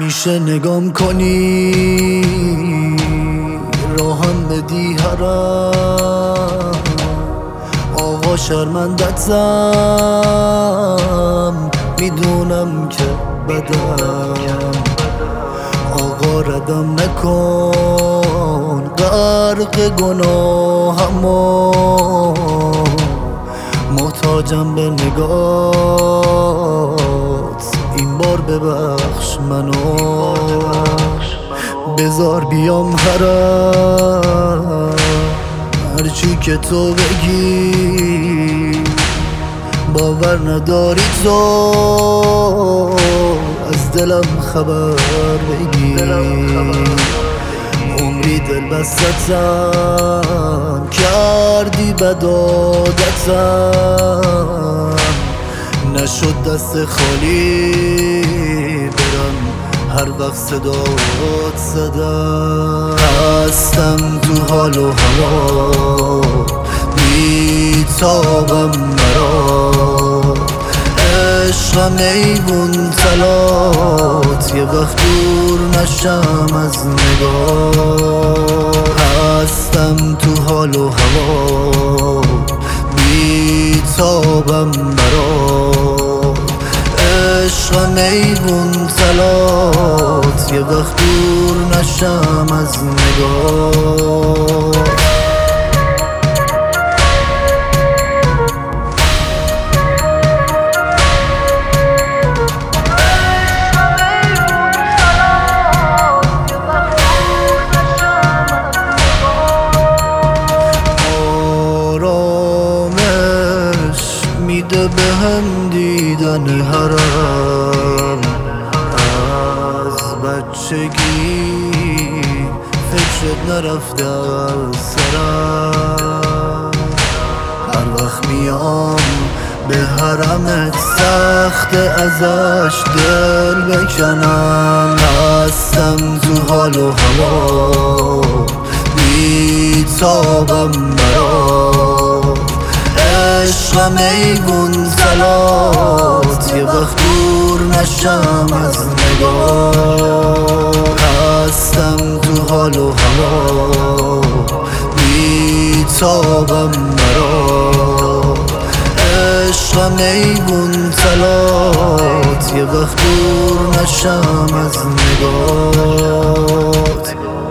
همیشه نگام کنی راهم بدی حرم آقا شرمندتم میدونم که بدم آقا ردم نکن غرق گناهمو محتاجم به نگات این بار ببخش منو بذار بیام حرم هرچی که تو بگی باور نداری تو از دلم خبر بگی عمری دل بستم کردی بدادتم نشد دست خالی برم هر وقت صدات زدم هستم تو حال و هوا بیتابم برات عشقم ایوون تلات یه وقت دور نشم از نگاه هستم تو حال و هوا بیتابم برات عشقم ایوون تلات یه وقت دور نشم از نگاه میده به هم دیدن حرم از بچگی فکرت نرفته از سرم هر وقت میام به حرمت سخت ازش دل بکنم هستم تو حال و هوا بیتابم برات عشقم ایوون تلات یه وقت دور نشم از نگاه هستم تو حال و هوا بیتابم برات عشقم ایوون تلات یه وقت دور نشم از نگاه